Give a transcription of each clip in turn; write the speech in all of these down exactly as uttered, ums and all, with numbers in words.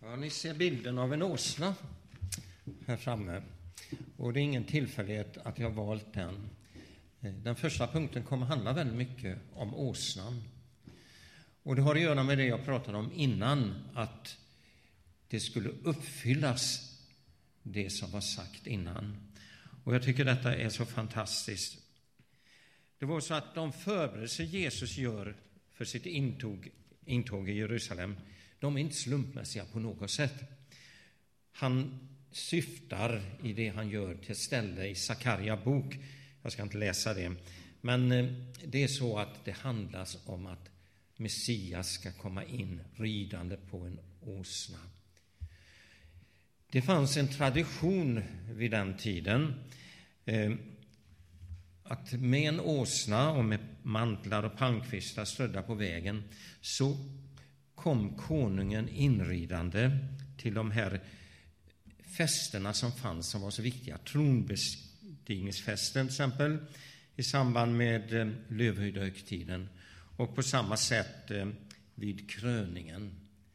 Ja, ni ser bilden av en åsna här framme. Och det är ingen tillfällighet att jag har valt den. Den första punkten kommer handla väldigt mycket om åsnan. Och det har att göra med det jag pratade om innan, att det skulle uppfyllas det som var sagt innan. Och jag tycker detta är så fantastiskt. Det var så att de förberedelser Jesus gör för sitt intåg, intåg i Jerusalem, de är inte slumpmässiga på något sätt. Han syftar i det han gör till ett ställe i Sakaria bok. Jag ska inte läsa det. Men det är så att det handlas om att Messias ska komma in ridande på en åsna. Det fanns en tradition vid den tiden eh, att med en åsna och med mantlar och palmkvistar stödda på vägen så kom konungen inridande till de här festerna som fanns som var så viktiga. Tronbestigningsfesten till exempel i samband med eh, lövhöjdhögtiden och på samma sätt eh, vid kröningen.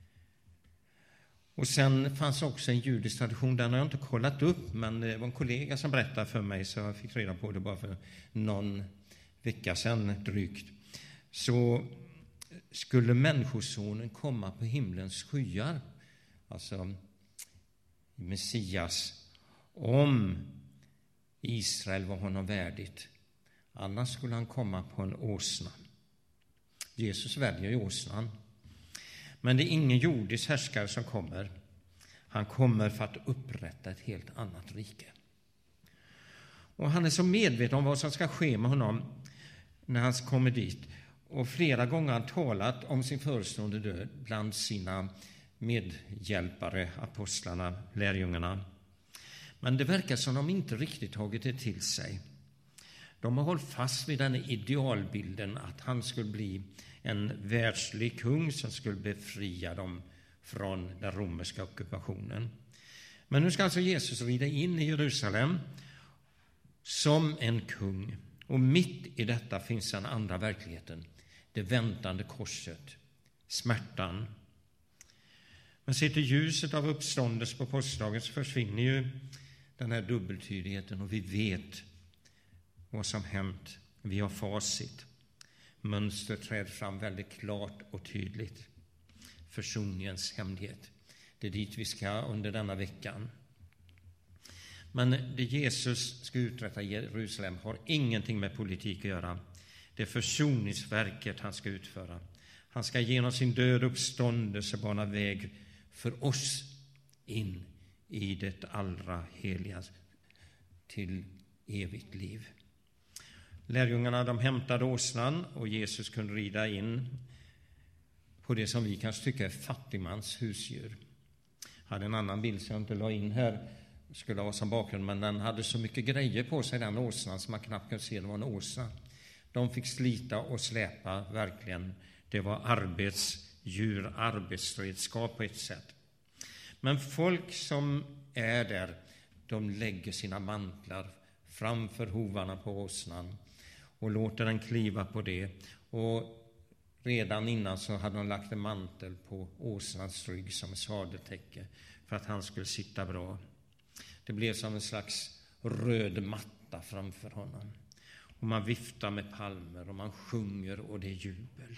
Och sen fanns också en judisk tradition, den har jag inte kollat upp, men det var en kollega som berättade för mig så jag fick reda på det bara för någon vecka sedan drygt. Så skulle människosonen komma på himlens skyar, alltså Messias, om Israel var honom värdigt. Annars skulle han komma på en åsna. Jesus väljer ju åsnan. Men det är ingen jordisk härskare som kommer. Han kommer för att upprätta ett helt annat rike. Och han är så medveten om vad som ska ske med honom när han kommer dit. Och flera gånger har han talat om sin förestående död bland sina medhjälpare, apostlarna, lärjungarna. Men det verkar som de inte riktigt tagit det till sig. De har hållit fast vid den idealbilden att han skulle bli en världslig kung som skulle befria dem från den romerska ockupationen. Men nu ska alltså Jesus rida in i Jerusalem som en kung. Och mitt i detta finns den andra verkligheten. Det väntande korset, smärtan. Men se till ljuset av uppståndelse på påskdagen så försvinner ju den här dubbeltydigheten och vi vet vad som hänt. Vi har facit. Mönster träder fram väldigt klart och tydligt. Försoningens hemlighet. Det är dit vi ska under denna veckan. Men det Jesus ska uträtta i Jerusalem har ingenting med politik att göra. Det är försoningsverket han ska utföra. Han ska genom sin död uppståndelse bana väg för oss in i det allra heliga till evigt liv. Lärjungarna de hämtade åsnan och Jesus kunde rida in på det som vi kanske tycker är fattigmans husdjur. Jag hade en annan bild som jag inte la in här, skulle ha som bakgrund, men den hade så mycket grejer på sig, den åsnan, som man knappt kunde se det var en åsna. De fick slita och släpa verkligen. Det var arbetsdjur, arbetsredskap på ett sätt. Men folk som är där, de lägger sina mantlar framför hovarna på åsnan och låter den kliva på det. Och redan innan så hade de lagt en mantel på åsnans rygg som ett sadeltäcke för att han skulle sitta bra. Det blev som en slags röd matta framför honom. Och man viftar med palmer och man sjunger och det är jubel.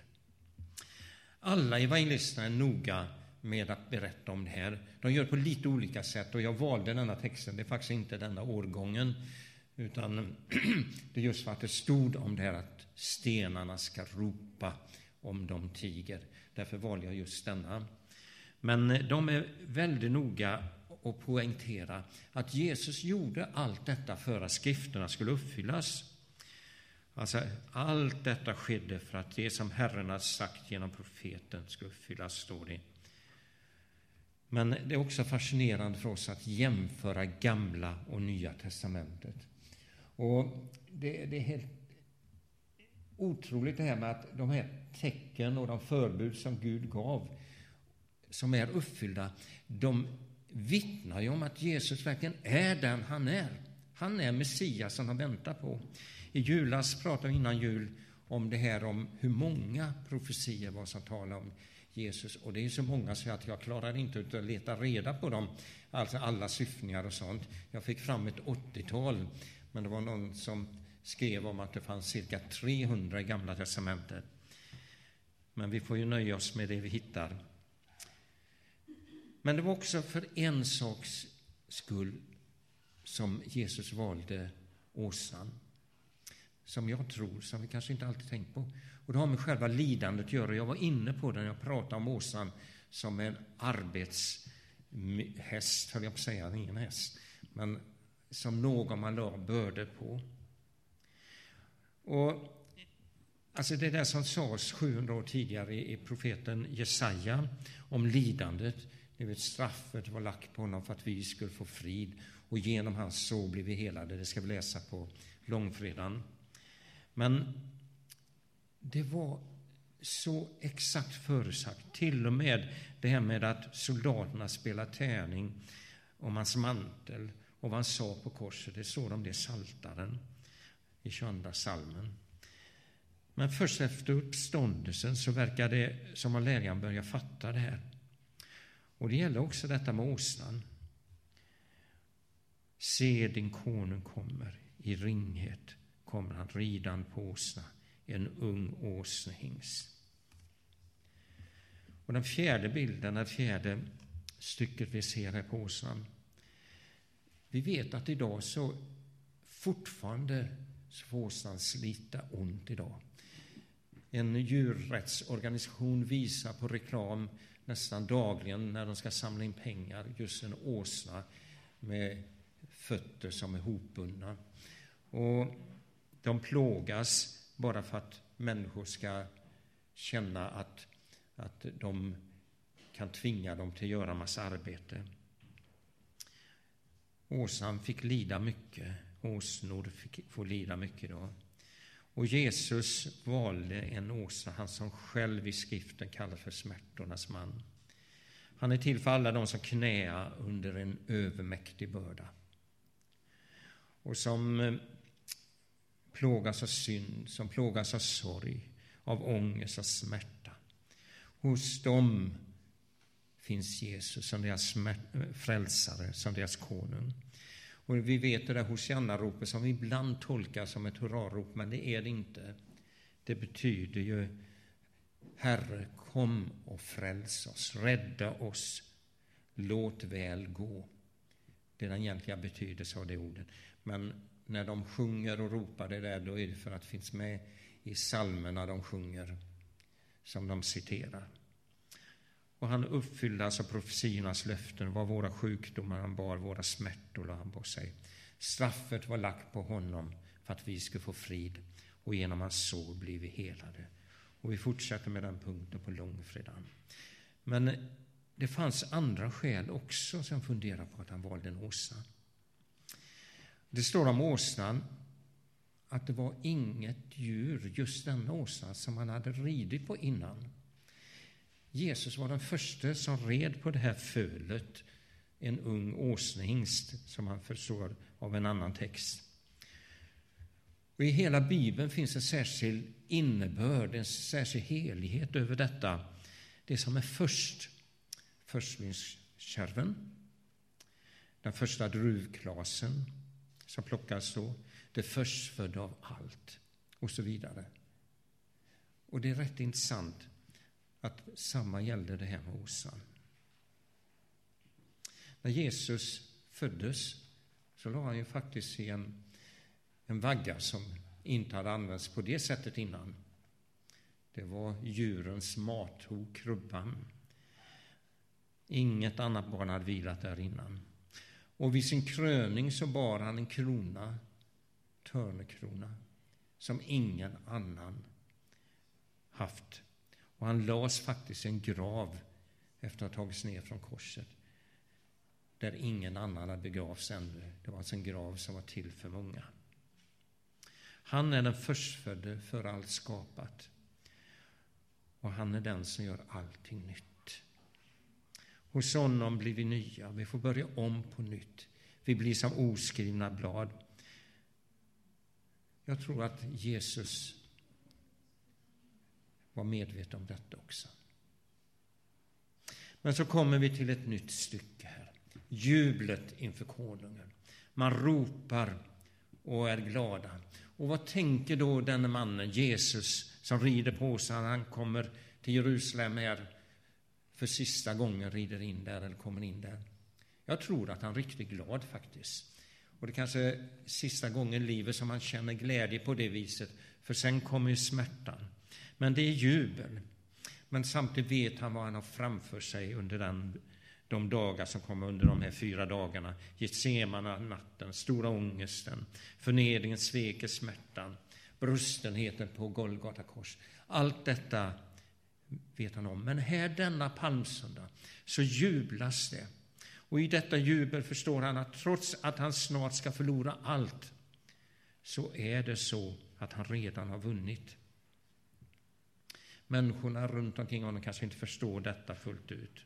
Alla evangelisterna är noga med att berätta om det här. De gör på lite olika sätt och jag valde denna texten. Det är faktiskt inte denna årgången utan det är just för att det stod om det här att stenarna ska ropa om de tiger. Därför valde jag just denna. Men de är väldigt noga och poängtera att Jesus gjorde allt detta för att skrifterna skulle uppfyllas. Alltså allt detta skedde för att det som Herren har sagt genom profeten skulle uppfyllas, står det. Men det är också fascinerande för oss att jämföra gamla och nya testamentet. Och det, det är helt otroligt det här med att de här tecken och de förbud som Gud gav, som är uppfyllda, de vittnar ju om att Jesus verkligen är den han är. Han är Messias som han väntar på. I julas pratade vi innan jul om det här om hur många profetier var som talar om Jesus. Och det är så många så att jag klarar inte ut att leta reda på dem, alltså alla syftningar och sånt. Jag fick fram ett åttiotal, men det var någon som skrev om att det fanns cirka trehundra i Gamla testamentet. Men vi får ju nöja oss med det vi hittar. Men det var också för en saks skull som Jesus valde åsnan. Som jag tror, som vi kanske inte alltid tänkt på. Och det har med själva lidandet att göra. Jag var inne på det när jag pratade om åsnan som en arbetshäst, höll jag på att säga, ingen häst. Men som någon man la börde på. Och alltså det där som sades sjuhundra år tidigare i profeten Jesaja om lidandet. Ni vet, straffet var lagt på honom för att vi skulle få frid. Och genom hans så blir vi helade. Det ska vi läsa på långfredagen. Men det var så exakt förutsagt. Till och med det här med att soldaterna spelar tärning om hans mantel och vad han sa på korset. Det står om det i Psaltaren i tjugoandra psalmen. Men först efter uppståndelsen så verkar det som att lärjaren börjar fatta det här. Och det gäller också detta med åsnan. Se, din konung kommer, i ringhet kommer han ridan på åsna, en ung åsnehingst. Och den fjärde bilden, det fjärde stycket vi ser här på åsnan. Vi vet att idag så fortfarande så får åsnan slita ont idag. En djurrättsorganisation visar på reklam nästan dagligen när de ska samla in pengar just en åsna med fötter som är hopbundna. Och de plågas bara för att människor ska känna att, att de kan tvinga dem till att göra massa arbete. Åsnan fick lida mycket. Åsnor fick få lida mycket då. Och Jesus valde en åsna, han som själv i skriften kallas för smärtornas man. Han är till för alla de som knäar under en övermäktig börda. Och som plågas av synd, som plågas av sorg, av ångest och smärta. Hos dem finns Jesus som deras frälsare, som deras konung. Och vi vet det där Hosianna-ropet som vi ibland tolkar som ett hurrarop, men det är det inte. Det betyder ju Herre, kom och fräls oss, rädda oss, låt väl gå. Det är den egentliga betydelsen av det ordet. Men när de sjunger och ropar det där, då är det för att det finns med i psalmerna de sjunger som de citerar. Och han uppfyllde alltså profetiornas löften, var våra sjukdomar, han bar våra smärtor och han bar sig. Straffet var lagt på honom för att vi skulle få frid, och genom hans sår blir vi helade. Och vi fortsätter med den punkten på långfredagen. Men det fanns andra skäl också som funderar på att han valde en åsna. Det står om åsnan att det var inget djur, just den åsnan, som han hade ridit på innan. Jesus var den första som red på det här fölet, en ung åsnehingst, som han förstår av en annan text. Och i hela Bibeln finns en särskild innebörd, en särskild helighet över detta. Det som är först, förstvinskärven, den första druvklasen som plockas då, det förstfödda av allt och så vidare. Och det är rätt intressant att samma gällde det här med åsnan. När Jesus föddes så la han ju faktiskt i en, en vagga som inte hade använts på det sättet innan. Det var djurens mathog, krubban. Inget annat barn hade vilat där innan. Och vid sin kröning så bar han en krona, törnekrona, som ingen annan haft. Och han lades faktiskt i en grav efter att ha tagits ner från korset, där ingen annan hade begravts ännu. Det var alltså en grav som var till för många. Han är den förstfödde för allt skapat. Och han är den som gör allting nytt. Hos honom blir vi nya. Vi får börja om på nytt. Vi blir som oskrivna blad. Jag tror att Jesus var medveten om detta också. Men så kommer vi till ett nytt stycke här. Jublet inför konungen. Man ropar och är glada. Och vad tänker då den mannen, Jesus, som rider på åsnan? Han kommer till Jerusalem här för sista gången, rider in där eller kommer in där. Jag tror att han är riktigt glad faktiskt. Och det kanske är sista gången i livet som han känner glädje på det viset. För sen kommer ju smärtan. Men det är jubel. Men samtidigt vet han vad han har framför sig under den, de dagar som kommer under de här fyra dagarna. Getsemane natten, stora ångesten, förnedringen, sveket, smärtan, brustenheten på Golgata kors. Allt detta vet han om. Men här denna palmsöndag så jublas det. Och i detta jubel förstår han att trots att han snart ska förlora allt, så är det så att han redan har vunnit. Människorna runt omkring honom kanske inte förstår detta fullt ut.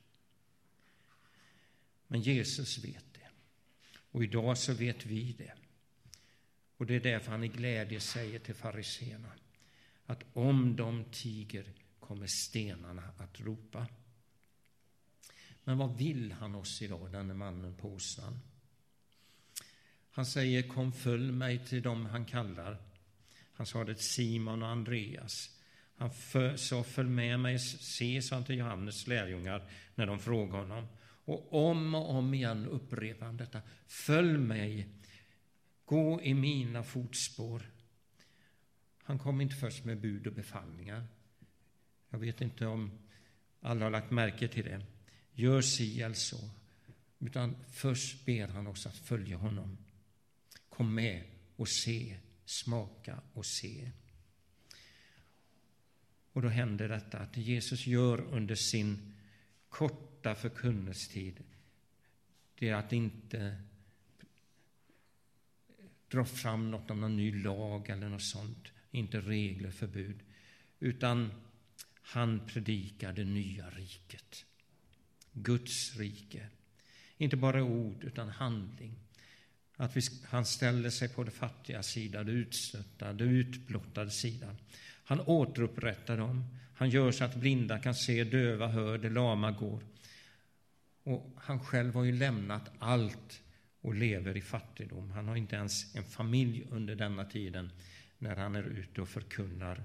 Men Jesus vet det. Och idag så vet vi det. Och det är därför han i glädje säger till fariséerna att om de tiger kommer stenarna att ropa. Men vad vill han oss idag, den mannen på åsnan? Han säger, kom följ mig till dem han kallar. Han sa det till Simon och Andreas. Han sa, följ med mig, se, sa han till Johannes lärjungar när de frågade honom. Och om och om igen upprepar han detta. Följ mig, gå i mina fotspår. Han kom inte först med bud och befallningar. Jag vet inte om alla har lagt märke till det. Gör si eller så. Utan först ber han oss att följa honom. Kom med och se, smaka och se. Och då händer detta att Jesus gör under sin korta förkunnelsetid, det är att inte dra fram något om någon ny lag eller något sånt, inte regler, förbud, utan han predikar det nya riket, Guds rike. Inte bara ord utan handling. Att vi, han ställer sig på det fattiga sidan, det utstötta, det utblottade sidan. Han återupprättar dem. Han gör så att blinda kan se, döva hör, det lama går. Och han själv har ju lämnat allt och lever i fattigdom. Han har inte ens en familj under denna tiden när han är ute och förkunnar.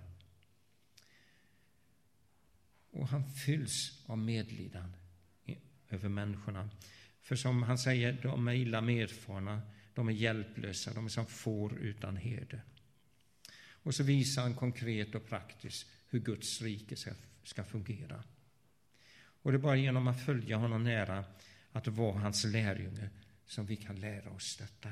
Och han fylls av medlidan över människorna. För som han säger, de är illa medfarna, de är hjälplösa, de är som får utan herde. Och så visar han konkret och praktiskt hur Guds rike ska, ska fungera. Och det är bara genom att följa honom nära, att vara hans lärjunge, som vi kan lära oss detta.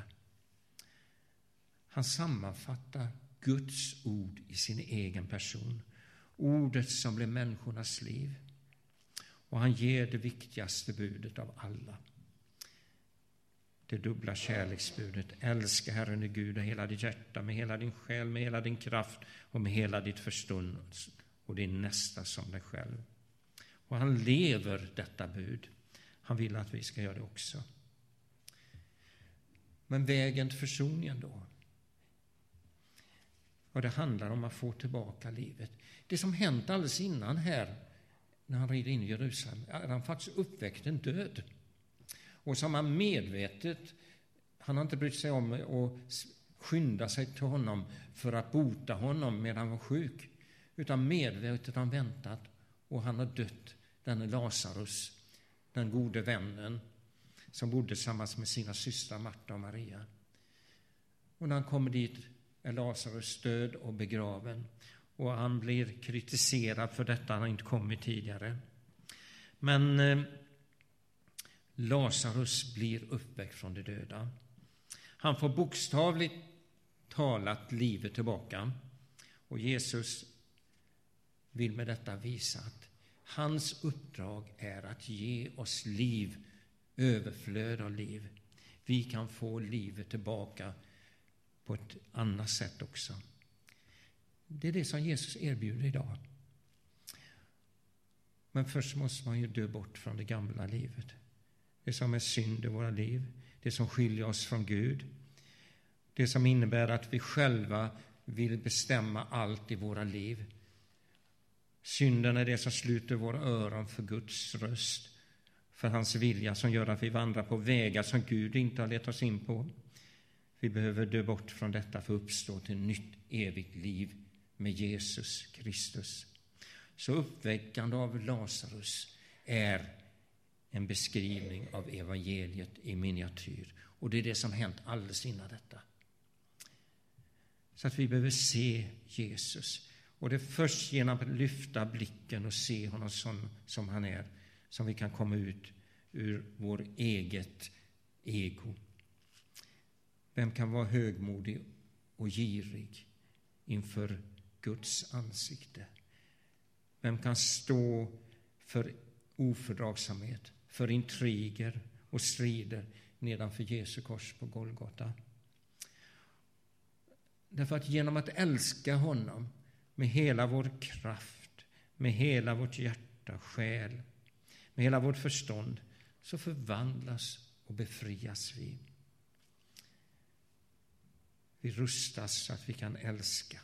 Han sammanfattar Guds ord i sin egen person. Ordet som blir människornas liv. Och han ger det viktigaste budet av alla. Det dubbla kärleksbudet. Älska Herren i Gud och hela ditt hjärta, med hela din själ, med hela din kraft och med hela ditt förstånd och din nästa som dig själv. Och han lever detta bud. Han vill att vi ska göra det också. Men vägen till försoningen då? Och det handlar om att få tillbaka livet. Det som hänt alldeles innan här, när han rider in i Jerusalem, är han faktiskt uppväckt en död. Och som han medvetet, han har inte brytt sig om att skynda sig till honom för att bota honom medan han var sjuk, utan medvetet han väntat, och han har dött, den Lazarus, den gode vännen som bodde tillsammans med sina systrar Marta och Maria. Och när han kommer dit är Lazarus död och begraven, och han blir kritiserad för detta, han har inte kommit tidigare. Men eh, Lazarus blir uppväckt från de döda. Han får bokstavligt talat livet tillbaka. Och Jesus vill med detta visa att hans uppdrag är att ge oss liv, överflöd av liv. Vi kan få livet tillbaka på ett annat sätt också. Det är det som Jesus erbjuder idag. Men först måste man ju dö bort från det gamla livet. Det som är synd i våra liv. Det som skiljer oss från Gud. Det som innebär att vi själva vill bestämma allt i våra liv. Synden är det som sluter våra öron för Guds röst. för hans vilja som gör att vi vandrar på vägar som Gud inte har lett oss in på. Vi behöver dö bort från detta för att uppstå till nytt evigt liv med Jesus Kristus. Så uppväckande av Lazarus är en beskrivning av evangeliet i miniatyr. Och det är det som hänt alldeles innan detta. Så att vi behöver se Jesus. Och det är först genom att lyfta blicken och se honom som, som han är som vi kan komma ut ur vår eget ego. Vem kan vara högmodig och girig inför Guds ansikte? Vem kan stå för ofördragsamhet, för intriger och strider nedanför Jesu kors på Golgata? Därför att genom att älska honom med hela vår kraft, med hela vårt hjärta, själ, med hela vårt förstånd, så förvandlas och befrias vi. Vi rustas så att vi kan älska.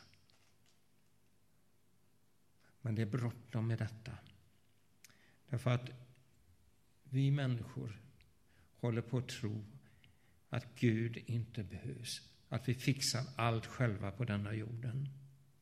Men det är bråttom med detta. Därför att vi människor håller på att tro att Gud inte behövs. Att vi fixar allt själva på denna jorden.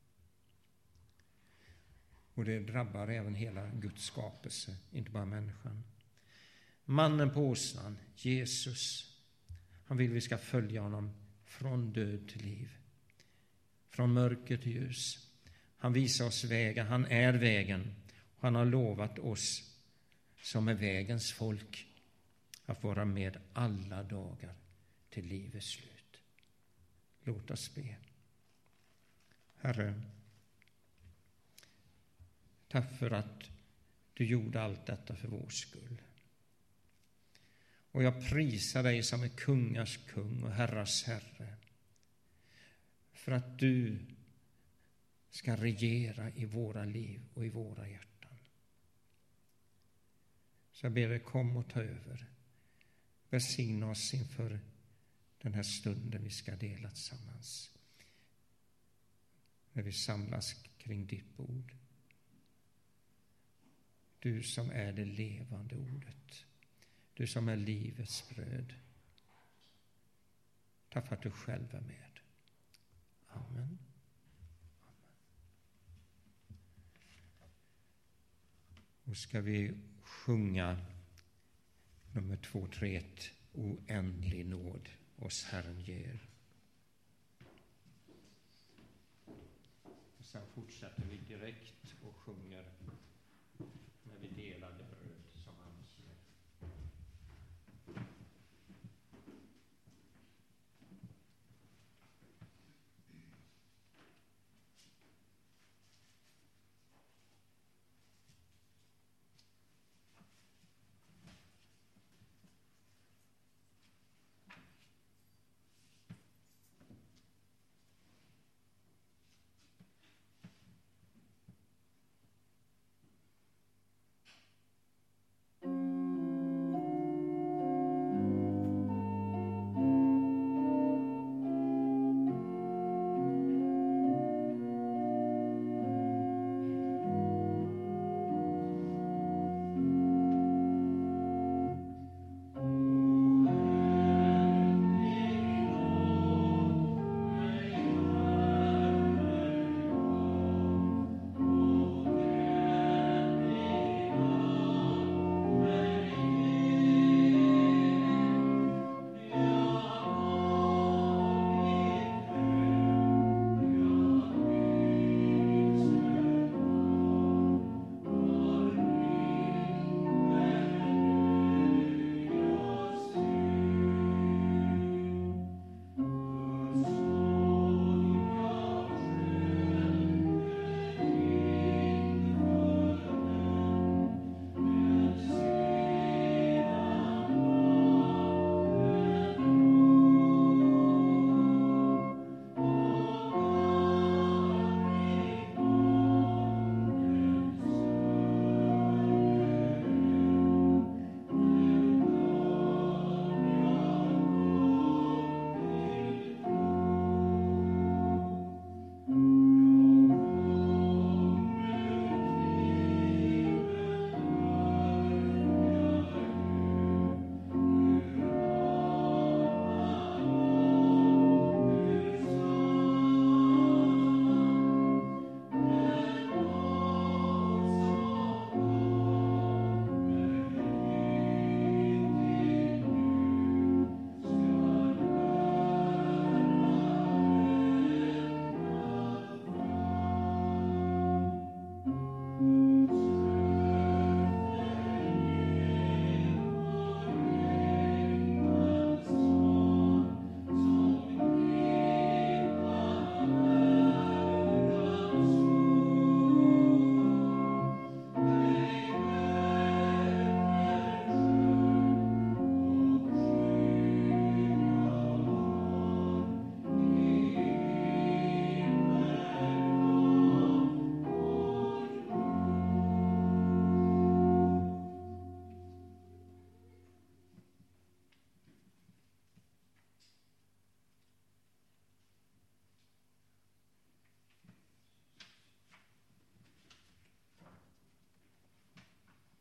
Och det drabbar även hela Guds skapelse, inte bara människan. Mannen på åsnan, Jesus, han vill vi ska följa honom från död till liv. Från mörker till ljus. Han visar oss vägen, han är vägen. Och han har lovat oss som är vägens folk att vara med alla dagar till livets slut. Låt oss be. Herre, tack för att du gjorde allt detta för vår skull. Och jag prisar dig som är kungars kung och herrars herre. För att du ska regera i våra liv och i våra hjärtan. Så jag ber dig, kom och ta över. Välsigna oss inför den här stunden vi ska dela tillsammans. När vi samlas kring ditt bord. Du som är det levande ordet. Du som är livets bröd. Tack för att du själv är med. Amen. Och ska vi sjunga nummer två tre ett, oändlig nåd oss Herren ger. Och sen fortsätter vi direkt och sjunger när vi delar det.